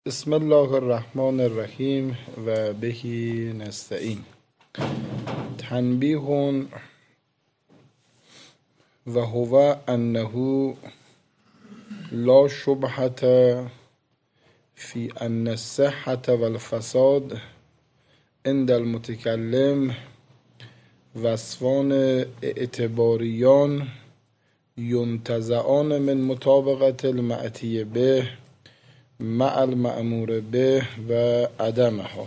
بسم الله الرحمن الرحیم و بهی نستعین. تنبیه و هو انه لا شبهة فی ان الصحة والفساد عند المتکلم وصفان اعتباریان ینتزعان من مطابقة المأتی به مع المأمور به و عدمها.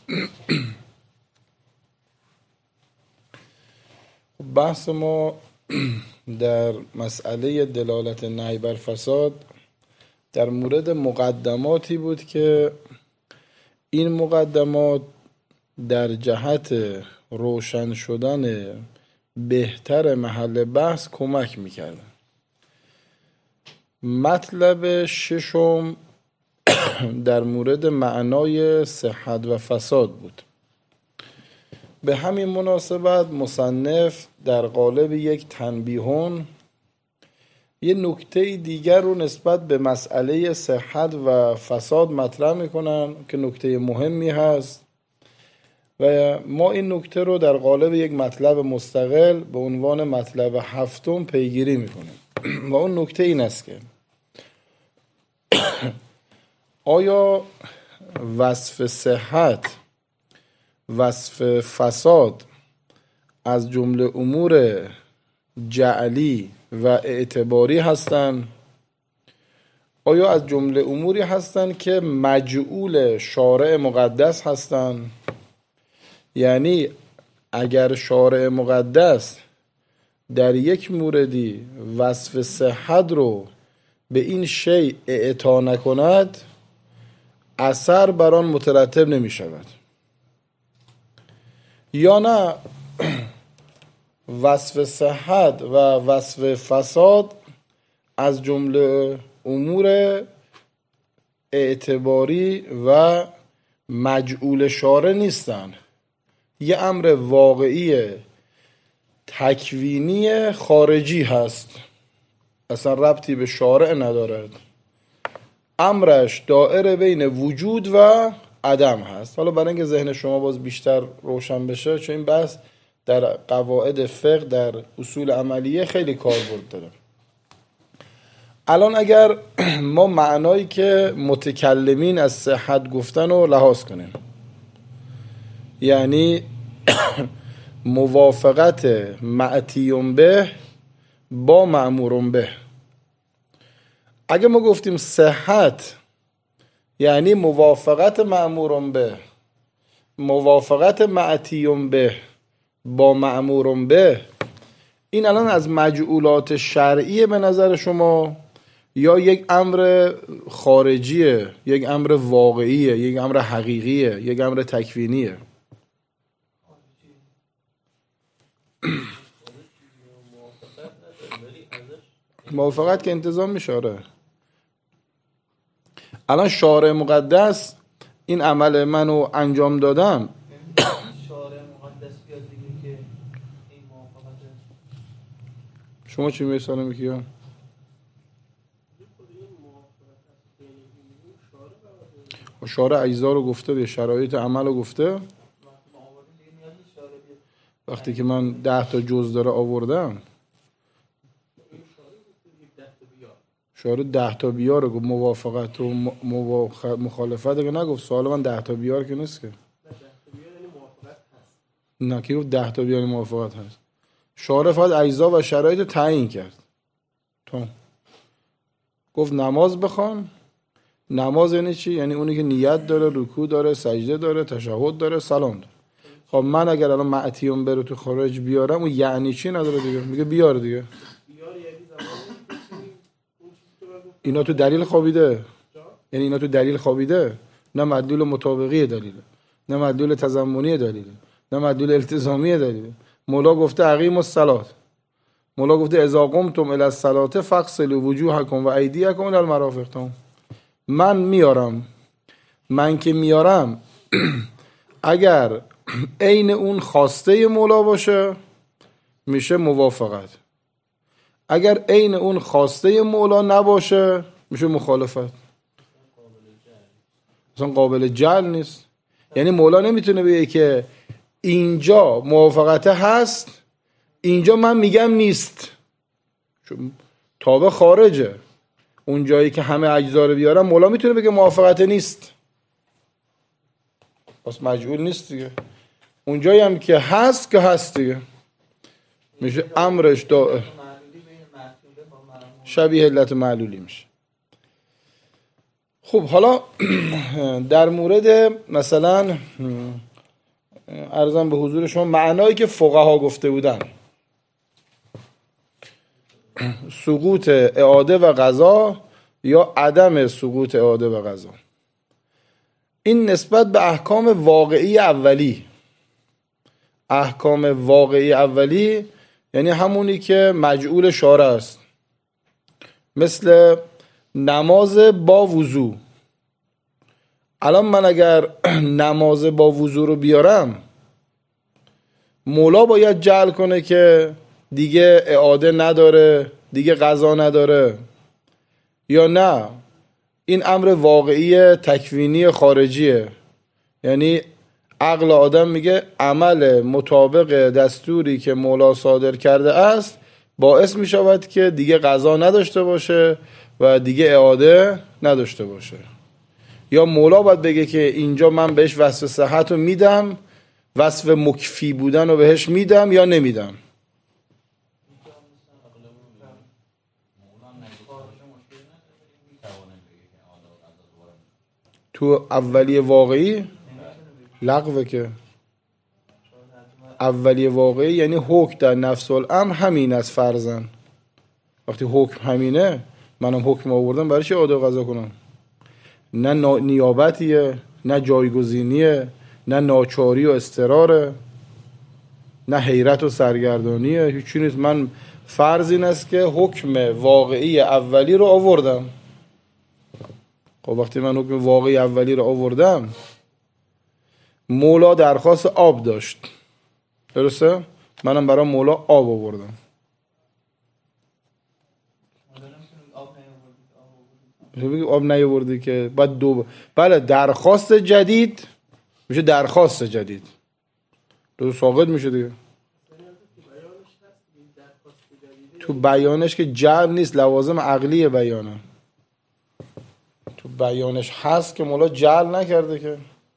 بحث ما در مسئله دلالت نهی بر فساد در مورد مقدماتی بود که این مقدمات در جهت روشن شدن بهتر محل بحث کمک میکردن. مطلب ششم در مورد معنای صحت و فساد بود. به همین مناسبت مصنف در قالب یک تنبیهون یه نکته دیگر رو نسبت به مسئله صحت و فساد مطرح میکنن که نکته مهمی هست و ما این نکته رو در قالب یک مطلب مستقل به عنوان مطلب هفتم پیگیری میکنیم و اون نکته این است که آیا وصف صحت، وصف فساد از جمله امور جعلی و اعتباری هستند؟ آیا از جمله اموری هستند که مجعول شارع مقدس هستند؟ یعنی اگر شارع مقدس در یک موردی وصف صحت رو به این شیء اعطا نکند اثر بر آن مترتب نمی شود، یا نه وصف صحت و وصف فساد از جمله امور اعتباری و مجعول شارع نیستند، یه امر واقعی تکوینی خارجی هست، اصلا ربطی به شارع ندارد، امرش دائره بین وجود و عدم هست. حالا برای اینکه ذهن شما باز بیشتر روشن بشه، چون این بحث در قواعد فقه در اصول عملیه خیلی کاربرد داره. الان اگر ما معنایی که متکلمین از صحت گفتن رو لحاظ کنیم، یعنی موافقت معتیون به با مأمورون به، اگه ما گفتیم صحت یعنی موافقت مأمورون به، موافقت معتیون به با مأمورون به، این الان از مجعولات شرعیه به نظر شما یا یک امر خارجیه، یک امر واقعیه، یک امر حقیقیه، یک امر تکوینیه؟ موافقت که انتظام میشه. الان شارع مقدس این عمل منو انجام دادم، شارع مقدس بیاد دیگه که این موافقت. شما چی میسانه میگی؟ شارع اجزا رو گفته، به شرایط عمل رو گفته. وقتی که من 10 تا جز داره آوردم، شارع 10 تا بیار رو گفت، موافقت و مخالفت رو نگفت. سوال من 10 تا بیار که نیست که. نه که گفت 10 تا بیار موافقت هست. شارع فقط اجزا و شرایط رو تعیین کرد. تو گفت نماز بخوان. نماز یعنی چی؟ یعنی اونی که نیت داره، رکوع داره، سجده داره، تشهد داره، سلام داره. خب من اگر الان معتیون بره تو خارج بیارم، اون یعنی چی نداره دیگه؟ میگه بیار دیگه. اینا تو دلیل خوابیده. یعنی اینا تو دلیل خوابیده، نه مدلول مطابقی دلیله، نه مدلول تضمنی دلیله، نه مدلول التزامی دلیله. مولا گفته اقیموا الصلاة، مولا گفته اذا قمتم الی الصلاة فاغسلوا وجوهکم و ایدیکم الی المرافق. من میارم، من که میارم اگر عین اون خواسته مولا باشه میشه موافقت، اگر عین اون خواسته مولا نباشه میشه مخالفت. اصلا قابل جعل نیست. یعنی مولا نمیتونه بگه که اینجا موافقته هست، اینجا من میگم نیست، چون تابع خارجه. اون جایی که همه اجزا رو بیارم مولا میتونه بگه موافقته نیست، پس مجعول نیست دیگه. اون جایی هم که هست که هست دیگه، میشه امرش شبیه علت معلولی میشه. خب حالا در مورد مثلا عرضم به حضور شما معنایی که فقها گفته بودن، سقوط اعاده و قضا یا عدم سقوط اعاده و قضا، این نسبت به احکام واقعی اولی. احکام واقعی اولی یعنی همونی که مجعول شارع است، مثل نماز با وضو. الان من اگر نماز با وضو رو بیارم، مولا باید جعل کنه که دیگه اعاده نداره، دیگه قضا نداره، یا نه این امر واقعی تکوینی خارجیه؟ یعنی عقل آدم میگه عمل مطابق دستوری که مولا صادر کرده است باعث میشود که دیگه قضا نداشته باشه و دیگه اعاده نداشته باشه. یا مولا باید بگه که اینجا من بهش وصف صحت رو میدم، وصف مکفی بودن رو بهش میدم یا نمیدم. تو اولی واقعی لغوه که اولی واقعی یعنی حکم در نفس الامر همین از فرضاً. وقتی حکم همینه، منم حکم آوردم برای چه اعاده قضا کنم؟ نه نیابتیه، نه جایگزینیه، نه ناچاری و اضطراره، نه حیرت و سرگردانیه، هیچی نیست. من فرض این است که حکم واقعی اولی رو آوردم. خب وقتی من حکم واقعی اولی رو آوردم، مولا درخواست آب داشت، درسته؟ منم برای مولا آب آوردم. آب نیاوردی که بعد بله درخواست جدید میشه درخواست جدید، دو ساقط میشه دیگه. تو بیانش که جعل نیست، لوازم عقلی بیانه. تو بیانش هست که مولا جعل نکرده که.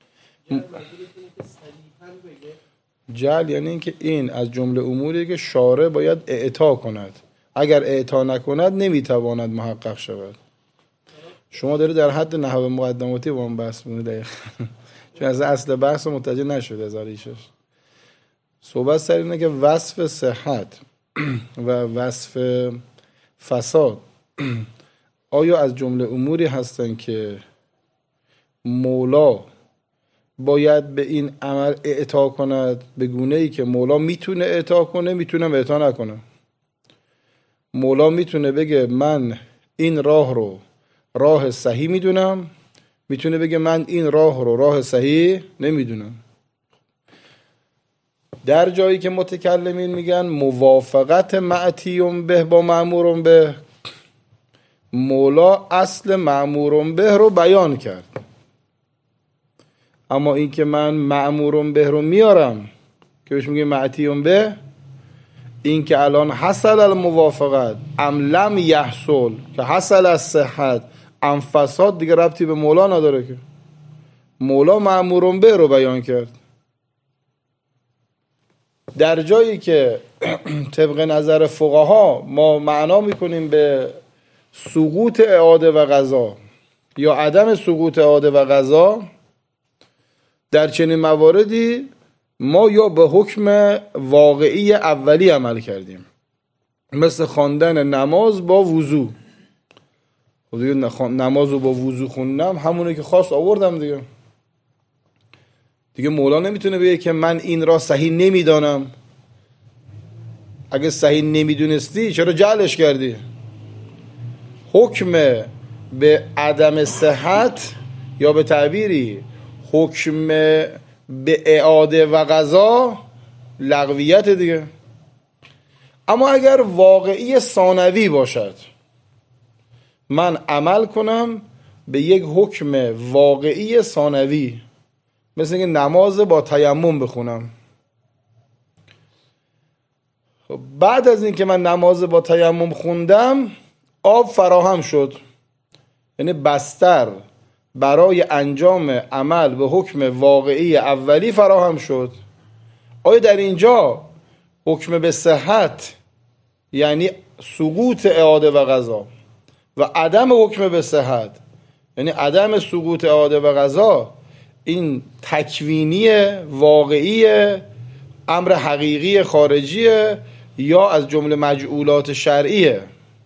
جعل یعنی این که این از جمله اموری که شارع باید اعطا کند، اگر اعطا نکند نمیتواند محقق شود. شما داری در حد نحو مقدماتی با هم بحث می‌کنید دقیقاً، چون از اصل بحث متوجه نشد. از آریشش صحبت سر اینه که وصف صحت و وصف فساد آیا از جمله اموری هستن که مولا باید به این عمل اعطا کند به گونه‌ای که مولا میتونه اعطا کنه، میتونه اعطا نکنه. مولا میتونه بگه من این راه رو راه صحیح میدونم، میتونه بگه من این راه رو راه صحیح نمیدونم. در جایی که متکلمین میگن موافقت معتیون به با مأمورون به، مولا اصل مأمورون به رو بیان کرد، اما این که من مأمورون به رو میارم که بهش میگه معتیون به، این که الان حصل الموافقت ام لم یحصل که حصل از صحت ام فساد دیگه ربطی به مولا نداره که. مولا مأمورون به رو بیان کرد. در جایی که طبق نظر فقها ما معنا میکنیم به سقوط اعاده و قضا یا عدم سقوط اعاده و قضا، در چنین مواردی ما یا به حکم واقعی اولی عمل کردیم، مثل خواندن نماز با وضو. خب دیگه نماز رو با وضو خوندم، همونه که خواست آوردم دیگه. دیگه مولا نمیتونه بگه که من این را صحیح نمیدانم. اگه صحیح نمیدونستی چرا جعلش کردی؟ حکم به عدم صحت یا به تعبیری حکم به اعاده و قضا لغویت دیگه. اما اگر واقعی ثانوی باشد، من عمل کنم به یک حکم واقعی ثانوی، مثل اینکه نماز با تیمم بخونم. بعد از اینکه من نماز با تیمم خوندم، آب فراهم شد، یعنی بستر برای انجام عمل به حکم واقعی اولی فراهم شد. آیا در اینجا حکم به صحت یعنی سقوط اعاده و قضا و عدم حکم به صحت یعنی عدم سقوط اعاده و قضا، این تکوینی واقعی امر حقیقی خارجیه یا از جمله مجعولات شرعیه؟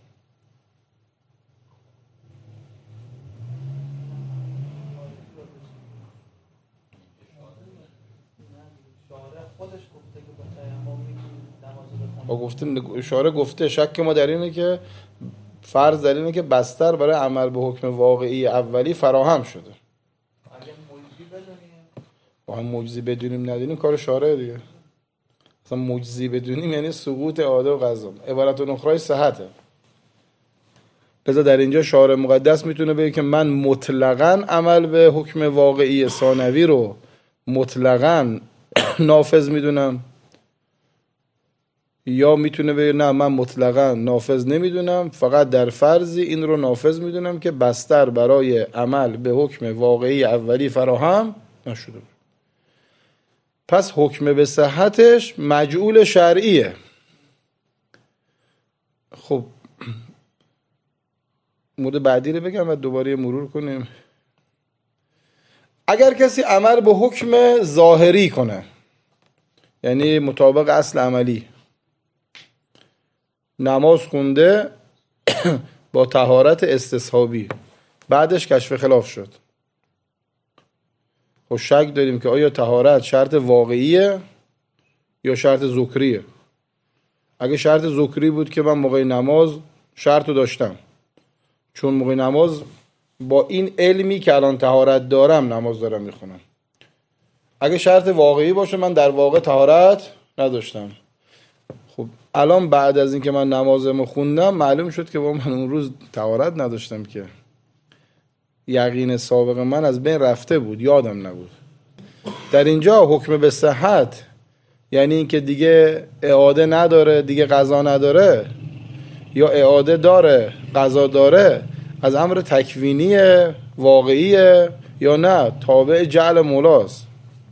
اشاره گفته شک ما در اینه که فرض در اینه که بستر برای عمل به حکم واقعی اولی فراهم شده. با هم مجزی بدونیم ندونیم کار شارع دیگه. مثلا مجزی بدونیم یعنی سقوط اعاده و قضا، عبارت اخرى صحته. لذا در اینجا شارع مقدس میتونه بگه که من مطلقاً عمل به حکم واقعی ثانوی رو مطلقاً نافذ میدونم، یا میتونه بگه نه من مطلقاً نافذ نمیدونم، فقط در فرضی این رو نافذ میدونم که بستر برای عمل به حکم واقعی اولی فراهم نشده. پس حکم به صحتش مجعول شرعیه. خب مورد بعدی رو بگم و دوباره مرور کنیم. اگر کسی عمل به حکم ظاهری کنه، یعنی مطابق اصل عملی، نماز خونده با طهارت استصحابی، بعدش کشف خلاف شد، خب شک داریم که آیا طهارت شرط واقعیه یا شرط ذکریه. اگه شرط ذکری بود که من موقع نماز شرط رو داشتم، چون موقع نماز با این علمی که الان طهارت دارم نماز دارم میخونم. اگه شرط واقعی باشه من در واقع طهارت نداشتم. خب الان بعد از اینکه من نمازمو خوندم معلوم شد که با من اون روز طهارت نداشتم، که یقین سابق من از بین رفته بود، یادم نبود. در اینجا حکم به صحت یعنی اینکه دیگه اعاده نداره، دیگه قضا نداره، یا اعاده داره قضا داره، از امر تکوینی واقعیه یا نه تابع جعل مولاست؟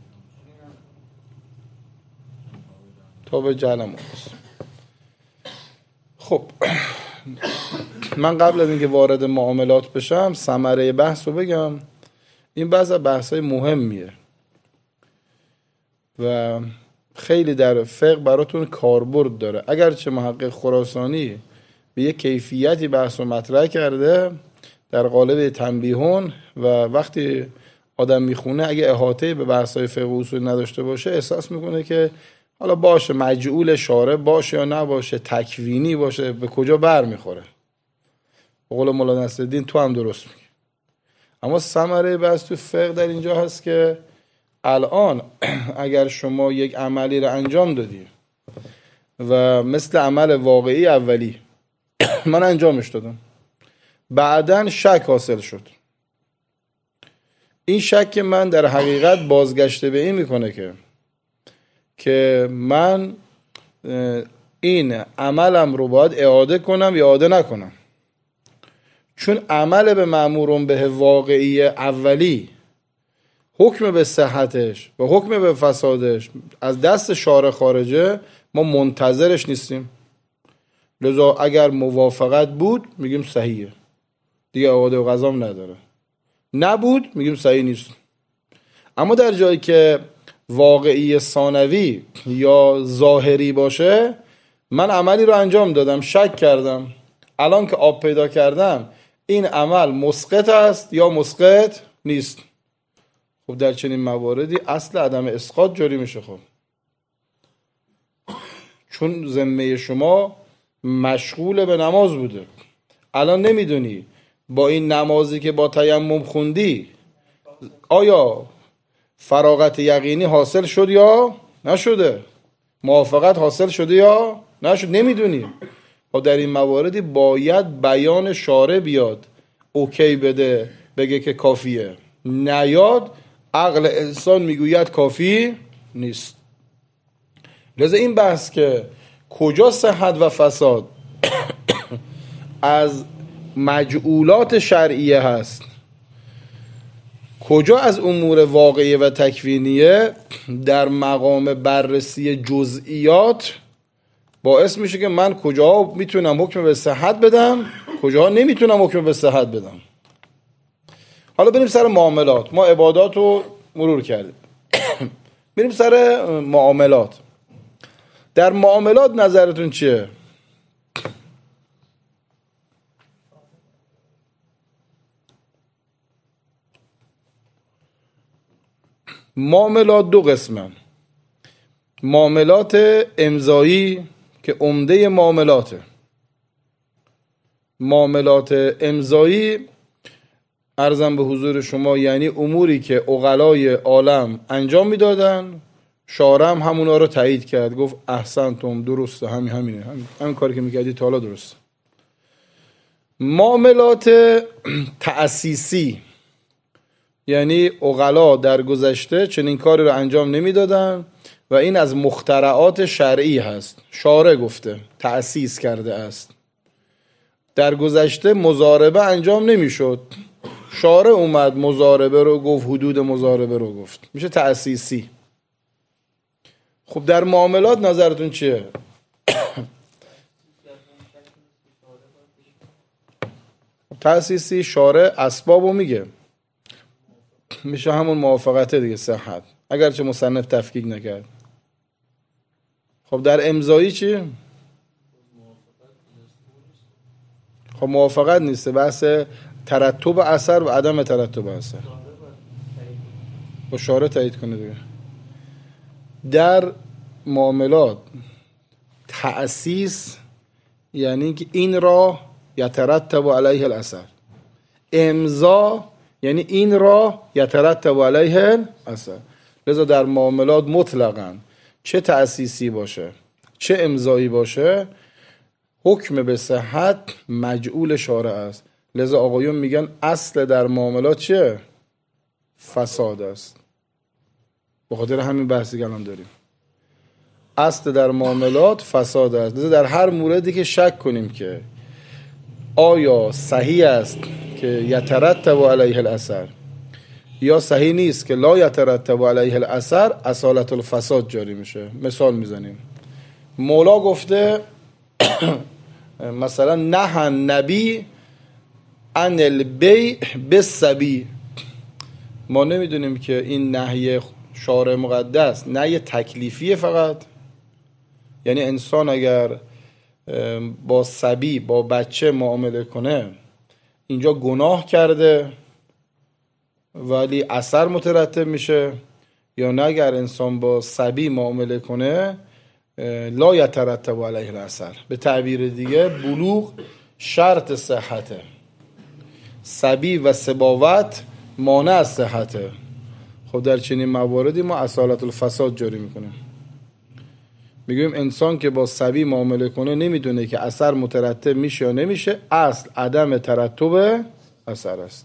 تابع جعل مولاست. خب من قبل از اینکه وارد معاملات بشم ثمره بحث رو بگم. این بحث بحثای مهمیه و خیلی در فقه براتون کاربرد داره. اگرچه محقق خراسانی به یک کیفیتی بحث رو مطرح کرده در قالب تنبیهون، و وقتی آدم میخونه اگه احاطه به بحث‌های فقه و اصول نداشته باشه احساس میکنه که حالا باشه مجعول شارع باشه یا نباشه، تکوینی باشه، به کجا بر میخوره. به قول مولانا نصرالدین تو هم درست میگی. اما ثمره بحث تو فقه در اینجا هست که الان اگر شما یک عملی رو انجام دادی و مثل عمل واقعی اولی من انجامش دادم، بعدن شک حاصل شد، این شک من در حقیقت بازگشته به این میکنه که من این عملم رو باید اعاده کنم یا اعاده نکنم. چون عمل به مأمور به واقعی اولی حکم به صحتش و حکم به فسادش از دست شارع خارجه، ما منتظرش نیستیم. لذا اگر موافقت بود میگیم صحیحه، دیگه اعاده و قضا نداره. نبود میگیم صحیح نیست. اما در جایی که واقعی ثانوی یا ظاهری باشه، من عملی رو انجام دادم، شک کردم، الان که آب پیدا کردم این عمل مسقط است یا مسقط نیست. خب در چنین مواردی اصل عدم اسقاط جاری میشه. خب چون ذمه شما مشغول به نماز بوده، الان نمیدونی با این نمازی که با تیمم خوندی آیا فراغت یقینی حاصل شد یا نشده، موافقت حاصل شده یا نشد، نمیدونی. و در این مواردی باید بیان شارع بیاد اوکی بده بگه که کافیه، نیاد عقل انسان میگوید کافی نیست. لذا این بحث که کجا صحت و فساد از مجعولات شرعیه هست، کجا از امور واقعیه و تکوینیه، در مقام بررسی جزئیات باعث میشه که من کجاها میتونم حکم به صحت بدم، کجاها نمیتونم حکم به صحت بدم. حالا بریم سر معاملات. ما عبادات رو مرور کردیم. بریم سر معاملات. در معاملات نظرتون چیه؟ معاملات دو قسمن. معاملات امضایی که عمده معاملاته. معاملات امضایی عرضم به حضور شما یعنی اموری که عقلای عالم انجام میدادن، شارع هم همونا رو تایید کرد، گفت احسنتم، درسته، همین کاری که میکردی تا حالا درسته. معاملات تأسیسی یعنی عقلا در گذشته چنین کاری رو انجام نمیدادن و این از مخترعات شرعی هست، شارع گفته، تأسیس کرده است. در گذشته مضاربه انجام نمیشد، شارع اومد مضاربه رو گفت، حدود مضاربه رو گفت، میشه تأسیسی. خب در معاملات نظرتون چیه؟ تأسیسی شارع اسبابو میگه، میشه همون موافقته دیگه، صحت، اگرچه مصنف تفکیک نکرد. خب در امضایی چی؟ خب موافقت نیسته، بحث ترتب اثر و عدم ترتب اثر با شارع تایید کنه دیگه. در معاملات تأسیس یعنی که این را یترتب علیه الاثر، امضا یعنی این را یترتب علیه الاثر. لذا در معاملات مطلقاً چه تأسیسی باشه چه امضایی باشه، حکم به صحت مجعول شارع است. لذا آقایون میگن اصل در معاملات چیه؟ فساد است. بخاطر همین بحثی که الان داریم، اصل در معاملات فساد است. لذا در هر موردی که شک کنیم که آیا صحیح است که یترتب علیه الاثر یا صحیح نیست که لا یترتب علیه الاثر، اصالت الفساد جاری میشه. مثال میزنیم، مولا گفته مثلا نهى النبی عن البیع بالصبی. ما نمیدونیم که این نهی شارع مقدس نهی تکلیفیه فقط، یعنی انسان اگر با صبی با بچه معامله کنه اینجا گناه کرده ولی اثر مترتب میشه، یا نه اگر انسان با صبی معامله کنه لا یترتب علیه الاثر. به تعبیر دیگه بلوغ شرط صحته، صبی و سباوت مانع از صحته. خب در چنین مواردی ما اصالت الفساد جاری میکنیم، میگویم انسان که با صبی معامله کنه نمیدونه که اثر مترتب میشه یا نمیشه، اصل عدم ترتب اثر است.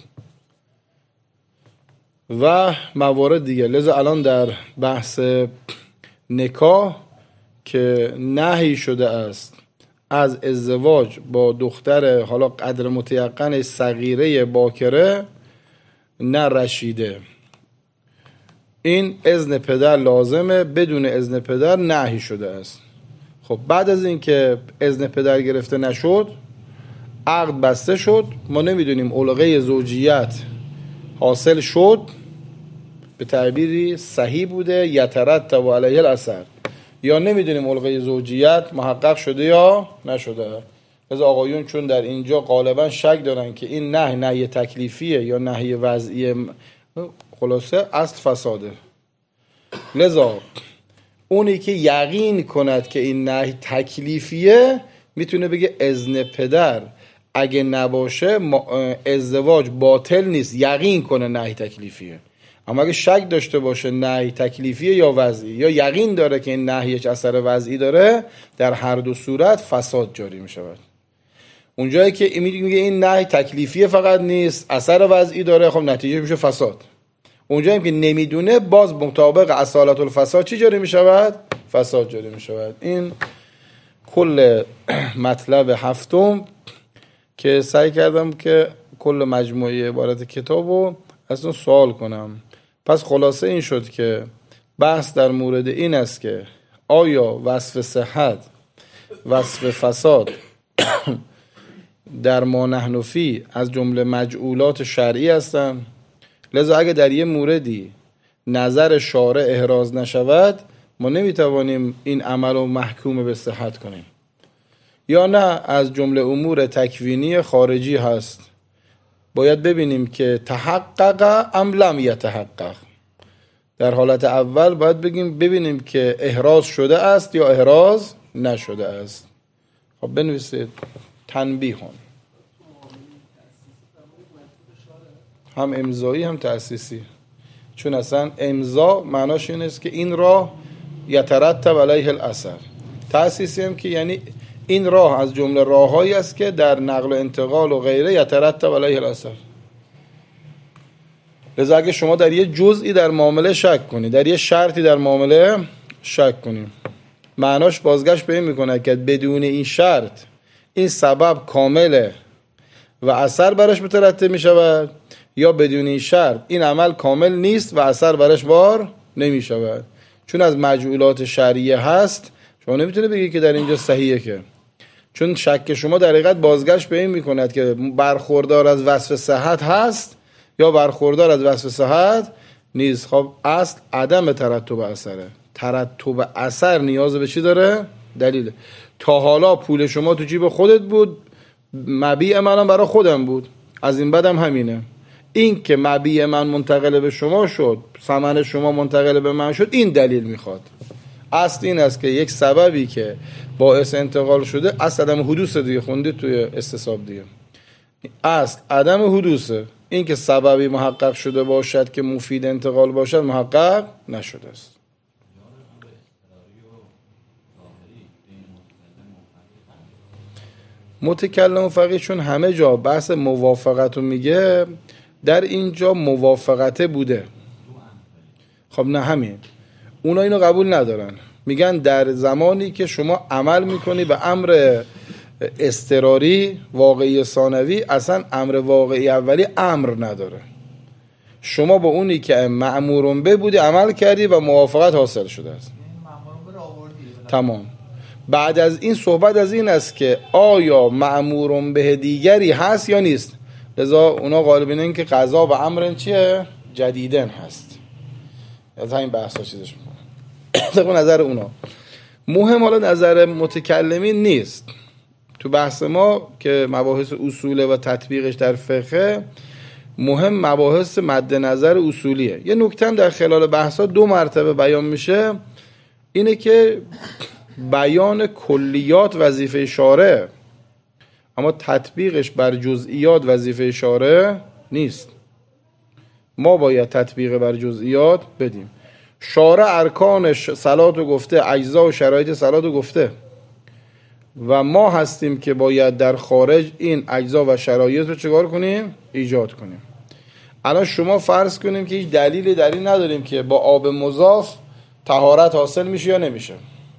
و موارد دیگه. لذا الان در بحث نکاح که نهی شده است از ازدواج با دختر حالا قدر متیقن صغیره باکره نه رشیده، این اذن پدر لازمه، بدون اذن پدر نهی شده است. خب بعد از این که اذن پدر گرفته نشد، عقد بسته شد، ما نمیدونیم علقه زوجیت حاصل شد، به تعبیری صحیح بوده یترتب علیه الاثر، یا نمیدونیم علقه زوجیت محقق شده یا نشده. از آقایون چون در اینجا غالبا شک دارن که این نهی تکلیفیه یا نهی وضعیه، خلاصه اصل فساده. لذا اونی که یقین کند که این نهی تکلیفیه میتونه بگه اذن پدر اگه نباشه ازدواج باطل نیست، یقین کنه نهی تکلیفیه. اما اگه شک داشته باشه نهی تکلیفیه یا وضعی، یا یقین داره که این نهی اثر وضعی داره، در هر دو صورت فساد جاری می شود. اونجایی که میگه این نهی تکلیفیه فقط نیست، اثر وضعی داره، خب نتیجه میشه فساد. اونجایی که نمیدونه باز مطابق اصالت الفساد چی جاری میشود؟ فساد جاری میشود. این کل مطلب هفتم که سعی کردم که کل مجموعه عبارت کتابو از اون سوال کنم. پس خلاصه این شد که بحث در مورد این است که آیا وصف صحت، وصف فساد در ما نحن فی از جمله مجعولات شرعی هستند؟ لذا اگه در یه موردی نظر شارع احراز نشود ما نمیتوانیم این عمل رو محکوم به صحت کنیم، یا نه از جمله امور تکوینی خارجی هست، باید ببینیم که تحقق ام لم یتحقق. در حالت اول باید ببینیم که احراز شده است یا احراز نشده است. خب بنویسید تنبیه هم امضایی هم تأسیسی، چون اصلا امضا معناش این است که این راه یترتب علیه الاثر. تأسیسی هم که یعنی این راه از جمله راههایی است که در نقل و انتقال و غیره یترتب علیه الاثر. لذا اگه شما در یه جزئی در معامله شک کنی، در یه شرطی در معامله شک کنی، معناش بازگشت به این میکنه که بدون این شرط این سبب کامله و اثر برش مترتب میشود، یا بدون این شرط این عمل کامل نیست و اثر برش بار نمیشود. چون از مجعولات شرعیه هست، شما نمیتونه بگی که در اینجا صحیحه، که چون شک شما در حقیقت بازگشت به این میکند که برخوردار از وصف صحت هست یا برخوردار از وصف صحت نیست. خب اصل عدم ترتب اثره. ترتب اثر نیاز به چی داره؟ دلیله. تا حالا پول شما تو جیب خودت بود، مبیع منم برای خودم بود، از این بعدم همینه. این که مبیع من منتقل به شما شد، ثمن شما منتقل به من شد، این دلیل میخواد. اصل این است که یک سببی که باعث انتقال شده، اصل عدم حدوث دیگه، خوندید توی استصحاب دیگه، اصل عدم حدوثه. این که سببی محقق شده باشد که مفید انتقال باشد محقق نشده است. متکلم و فقیه چون همه جا بحث موافقت رو میگه، در اینجا موافقته بوده. خب نه، همین اونا اینو قبول ندارن، میگن در زمانی که شما عمل میکنی به امر اضطراری واقعی ثانوی، اصلا امر واقعی اولی امر نداره. شما با اونی که مأمورون به بودی عمل کردی و موافقت حاصل شده است، تمام. بعد از این صحبت از این است که آیا مأمورون به دیگری هست یا نیست. لذا اونا غالبا این که قضا و امر چیه؟ جدیدن هست. از همین بحثا چیزش میکنه. طبق نظر اونا مهم. حالا نظر متکلمین نیست. تو بحث ما که مباحث اصوله و تطبیقش در فقه، مهم مباحث مد نظر اصولیه. یه نکته هم در خلال بحثا 2 مرتبه بیان میشه، اینه که بیان کلیات وظیفه شارع، اما تطبیقش بر جزئیات وظیفه شارع نیست. ما باید تطبیق بر جزئیات بدیم. شارع ارکانش صلات رو گفته، اجزا و شرایط صلات رو گفته، و ما هستیم که باید در خارج این اجزا و شرایط رو چکار کنیم؟ ایجاد کنیم. الان شما فرض کنیم که هیچ دلیلی در این نداریم که با آب مضاف طهارت حاصل میشه یا نمیشه.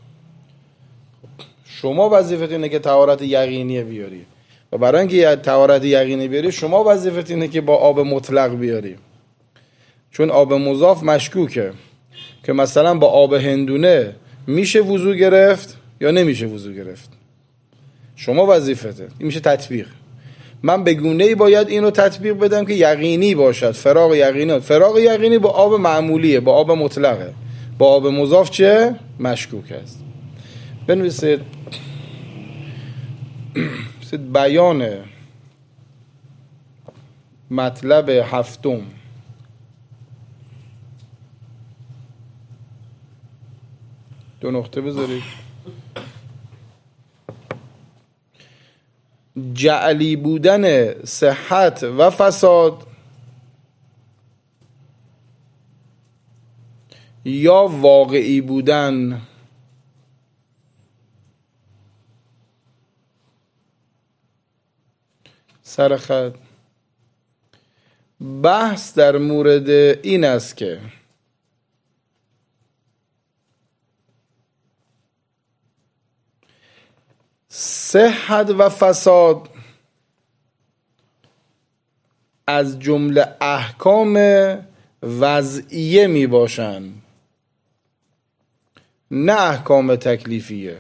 شما وظیفت اینه که طهارت یقینی بیاری، و برای اینکه طهارت یقینی بیاری شما وظیفت اینه که با آب مطلق بیاری. چون آب مضاف مشکوکه که مثلا با آب هندونه میشه وضو گرفت یا نمیشه وضو گرفت. شما وظیفته، این میشه تطبیق. من به گونه‌ای باید اینو تطبیق بدم که یقینی باشد، فراغ یقینی. فراغ یقینی با آب معمولیه، با آب مطلقه. با آب مضاف چه؟ مشکوک است. بنویسید بیان مطلب هفتم. دو نقطه بذارید. جعلی بودن صحت و فساد یا واقعی بودن. سر خط. بحث در مورد این است که صحت و فساد از جمله احکام وضعیه می باشند، نه احکام تکلیفیه.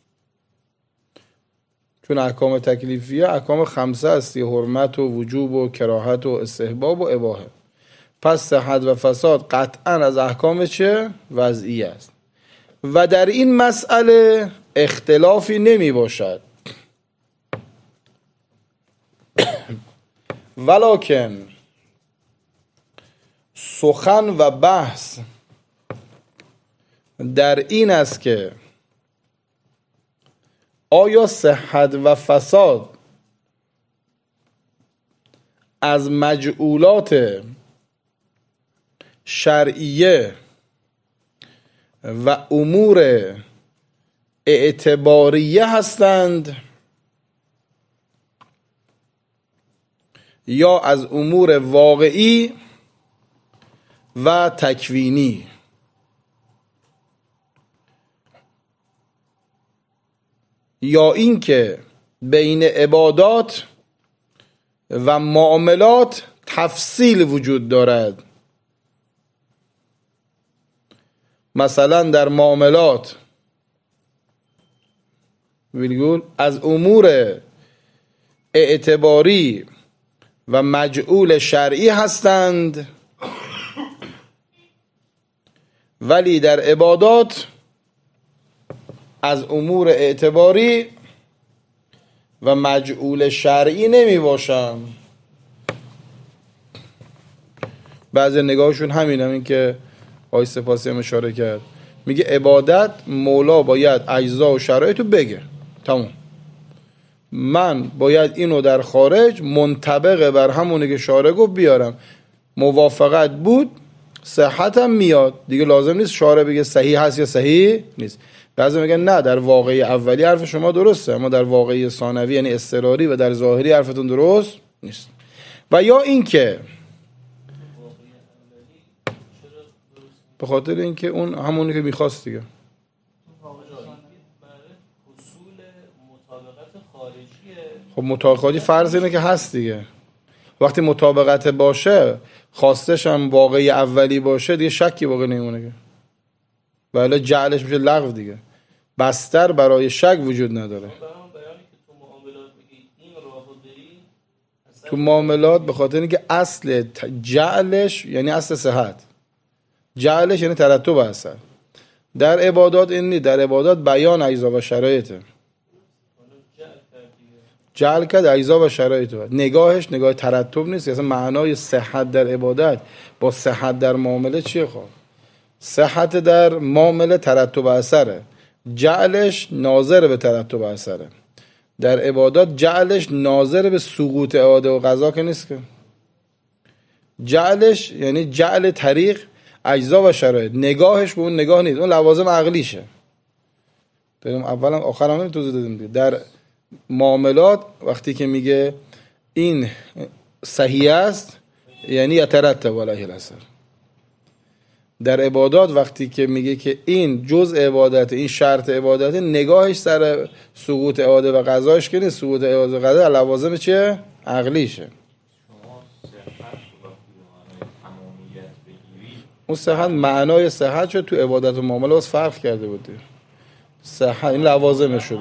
چون احکام تکلیفیه احکام خمسه هستی: حرمت و وجوب و کراهت و استحباب و اباحه. پس صحت و فساد قطعا از احکام چه؟ وضعیه است و در این مسئله اختلافی نمی باشد. ولکن سخن و بحث در این است که آیا صحت و فساد از مجعولات شرعیه و امور اعتباریه هستند یا از امور واقعی و تکوینی. یا اینکه بین عبادات و معاملات تفصیل وجود دارد. مثلا در معاملات از امور اعتباری و مجعول شرعی هستند، ولی در عبادات از امور اعتباری و مجعول شرعی نمی باشند. بعضی نگاهشون همینه، این که آقای سپاسی هم اشاره کرد، میگه عبادت مولا باید اجزا و شرایط رو بگه، تموم. من باید اینو در خارج منطبق بر همونه که شارع گفت بیارم. موافقت بود صحتم میاد دیگه، لازم نیست شارع بگه صحیح هست یا صحیح نیست. بعضی میگن نه، در واقعی اولی حرف شما درسته، اما در واقعی ثانوی یعنی اضطراری و در ظاهری حرفتون درست نیست. و یا اینکه به خاطر اینکه اون همونی که میخواست دیگه. خب مطابقتی فرض اینه که هست دیگه. وقتی مطابقت باشه، خواستش هم واقعی اولی باشه، دیگه شکی واقع نمیمونه که، ولی جعلش میشه لغو دیگه. بستر برای شک وجود نداره. تو معاملات به خاطر اینکه اصل جعلش یعنی اصل صحت، جعلش یعنی ترتب اثر. در عبادات این نیست، در عبادات بیان اجزا و شرایطه. جعل کرد اجزا و شرایط. نگاهش نگاه ترتب نیست. اصلا معنای صحت در عبادت با صحت در معامله چیه؟ خب صحت در معامله ترتب اثره، جعلش ناظر به ترتب اثره. در عبادات جعلش ناظر به سقوط اعاده و قضا که نیست که. جعلش یعنی جعل طریق اجزا و شرایط، نگاهش به اون نگاه نیست، اون لوازم عقلیشه. بریم اولم آخرم هم توضیح دادیم دیگه. در معاملات وقتی که میگه این صحیح است یعنی یترتب علیه الاثر. در عبادات وقتی که میگه که این جزء عبادت، این شرط عبادت، نگاهش سر سقوط اعاده و قضاش که نیست، سقوط اعاده و قضا لوازم چیه؟ عقلیشه. اون صحت معنای صحت شد تو عبادت و معامله واسه فرق کرده بود. صحت این لوازم شده.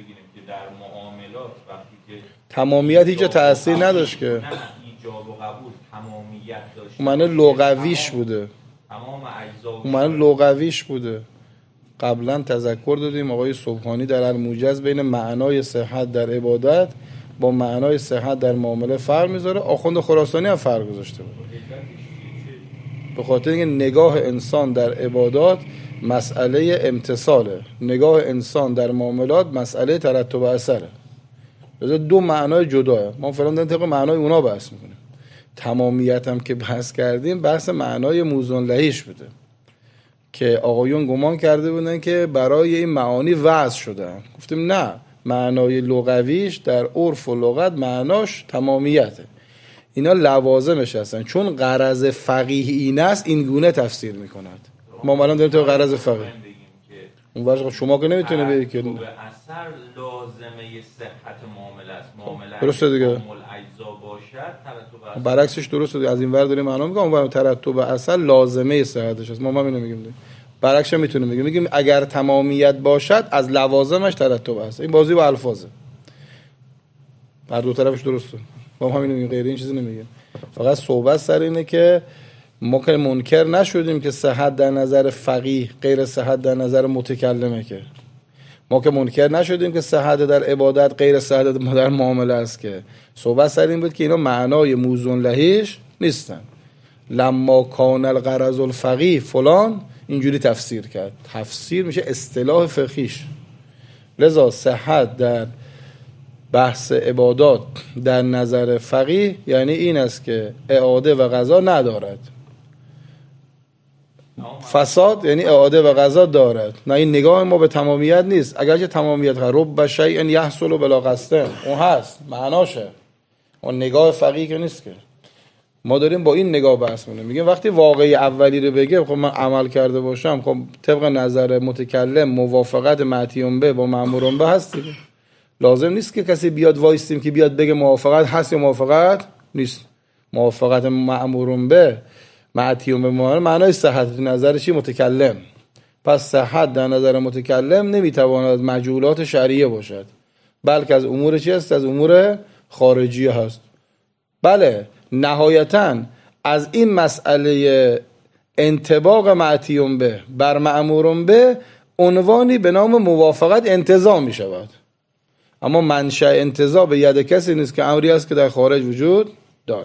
تمامیت هیچ تأثیر نداشت که. ایجاب و قبول تمامیت داشت. معنی لغویش بوده. تمام اجزا معنی لغویش بوده. قبلا تذکر دادیم آقای سبحانی در الموجز بین معنای صحت در عبادت با معنای صحت در معامله فرق میذاره. آخوند خراسانی هم فرق گذاشته بود. به خاطر اینکه نگاه انسان در عبادات مسئله امتصاله، نگاه انسان در معاملات مسئله ترتب اثره. دو معنای جداه. ما فعلا داریم طبق معنای اونا بحث میکنیم. تمامیت هم که بحث کردیم بحث معنای موزون لهیش بوده که آقایون گمان کرده بودن که برای این معانی وضع شدن. گفتیم نه، معنای لغویش در عرف و لغت معناش تمامیته. اینا لوازمش هستن. چون غرض فقیه این است این گونه تفسیر میکند. ما الان داریم تو غرض فقیه اون وجه شما که نمیتونه بگی که به اثر لازمه صحت معامله است. معامله درسته دیگه. اجزا باشد ترتب اثر برعکسش درسته دیگه. از این ور داریم معنا میگم اون ترتب اثر لازمه صحتش است. ما اینو میگیم دیگه. برعکسش میتونه میگیم اگر تمامیت باشد از لوازمش ترتب است. این بازی با الفاظه. هر دو طرفش درسته. ما همین میگیم غیر این چیزی نمیگیم. فقط صحبت سر اینه که ما که منکر نشدیم که صحت در نظر فقیه غیر صحت در نظر متکلمه. که ما که منکر نشدیم که صحت در عبادت غیر صحت در معامله است. که صحبت سر این بود که اینا معنای موزون لهیش نیستن. لما کان الغرض الفقیه فلان اینجوری تفسیر کرد. تفسیر میشه اصطلاح فقهیش. لذا صحت در بحث عبادات در نظر فقیه یعنی این است که اعاده و قضا ندارد. فساد یعنی اعاده و قضا دارد. نه، این نگاه ما به تمامیت نیست. اگرچه تمامیت رب شیء یحصل بلا قصد اون هست معناشه، اون نگاه فقیه که نیست. که ما داریم با این نگاه بحث می‌کنیم. میگیم وقتی واقعی اولی رو بگه خب من عمل کرده باشم، خب طبق نظر متکلم موافقت معتیون به با مأمورون به هست دیگه. لازم نیست که کسی بیاد وایستیم که بیاد بگه موافقت هست یا موافقت نیست. موافقت مأمورون به معتیون به معنای صحت نظر چی؟ متکلم. پس صحت در نظر متکلم نمیتواند از مجهولات شرعیه باشد، بلکه از امور چی است؟ از امور خارجیه هست. بله نهایتاً از این مسئله انطباق معتیون به بر مأمورون به عنوانی به نام موافقت انتزاع می شود، اما منشأ انتزاع به ید کسی نیست که امری است که در خارج وجود داره.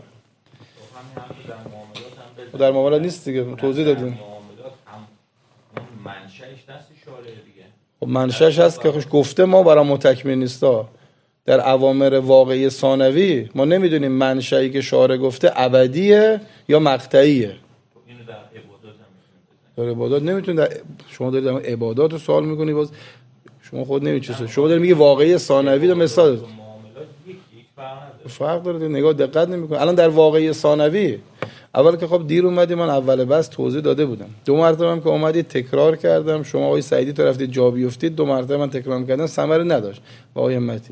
در معاملات نیست دیگه، توضیح دادیم. معاملات هم منشأش دست شارع دیگه. خب منشأش هست که خوش گفته ما برای متکمل نیستا. در اوامر واقعی ثانوی ما نمیدونیم منشأی که شارع گفته ابدیه یا مقطعیه. اینو در عبادات هم میتونید در عبادات نمیتونید. شما دارید در عبادات رو سوال میکنی، باز شما خود نمیچسید. شما دارید میگی واقعی ثانوی رو مثال معاملات یک فرق نداره. فرق داره، نگاه دقت نمیکنه. الان در واقعی ثانوی اول که خب دیر اومدی، من اول بس توضیح داده بودم. دو مرتبه هم که اومدید تکرار کردم، شما آقای سعیدی تو رفتید جا بیافتید، دو مرتبه من تکرار کردم ثمره نداشت. با آقای همتی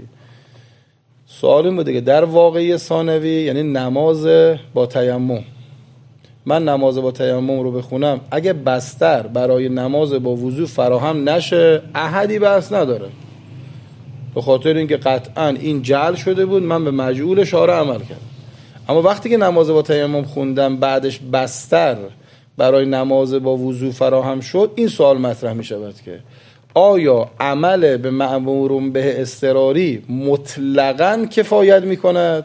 سوال این بوده که در واقعی ثانوی یعنی نماز با تیمم، من نماز با تیمم رو بخونم اگه بستر برای نماز با وضو فراهم نشه احدی بحث نداره، به خاطر اینکه قطعا این جعل شده بود، من به مجعول شارع عمل کردم. اما وقتی که نماز با تیمم خوندم بعدش بستر برای نماز با وضو فراهم شد، این سوال مطرح می شود که آیا عمل به مأمور به اضطراری مطلقاً کفایت می کند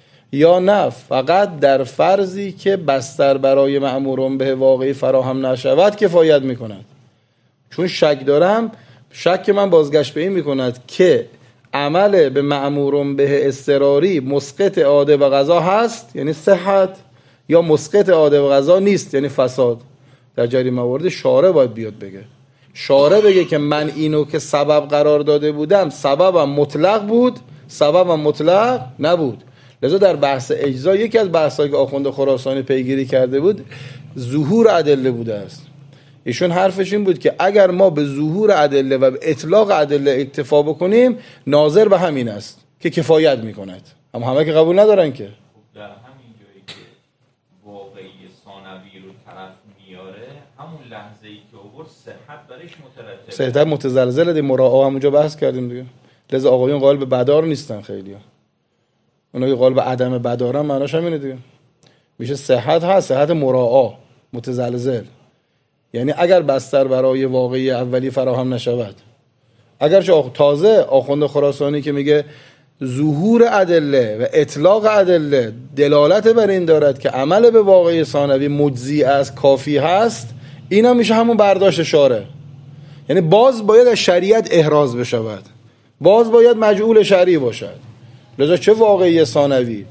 یا نه فقط در فرضی که بستر برای مأمور به واقعی فراهم نشود کفایت می کند؟ چون شک دارم، شک من بازگشت به این می کند که عمل به مأمور به اضطراری مسقط اعاده و قضا هست یعنی صحت، یا مسقط اعاده و قضا نیست یعنی فساد. در جری موارد شارع باید بیاد بگه، شارع بگه که من اینو که سبب قرار داده بودم سببم مطلق بود، سببم مطلق نبود. لذا در بحث اجزا یکی از بحثایی که آخوند خراسانی پیگیری کرده بود ظهور ادله بوده است. ایشون حرفش این بود که اگر ما به ظهور ادله و به اطلاق ادله اکتفا بکنیم ناظر به همین است که کفایت میکند، اما همه که قبول ندارن. که در همین جایی که واقعی ثانوی رو طرف میاره همون لحظه‌ای که آورد صحت برش مترتبه، صحت متزلزل دی مراعا همونجا بحث کردیم دیگه. لذا آقایون قائل به بدار نیستن، خیلی‌ها اونایی که قائل به عدم بدارن معناش همینه دیگه. میشه صحت هست، صحت مراعا متزلزل، یعنی اگر بستر برای واقعی اولی فراهم نشود. اگرچه تازه آخوند خراسانی که میگه ظهور ادله و اطلاق ادله دلالت بر این دارد که عمل به واقعی ثانوی مجزی است، کافی هست، این هم میشه همون برداشت شارع. یعنی باز باید از شریعت احراز بشود، باز باید مجعول شرعی باشد. لذا چه واقعی ثانوی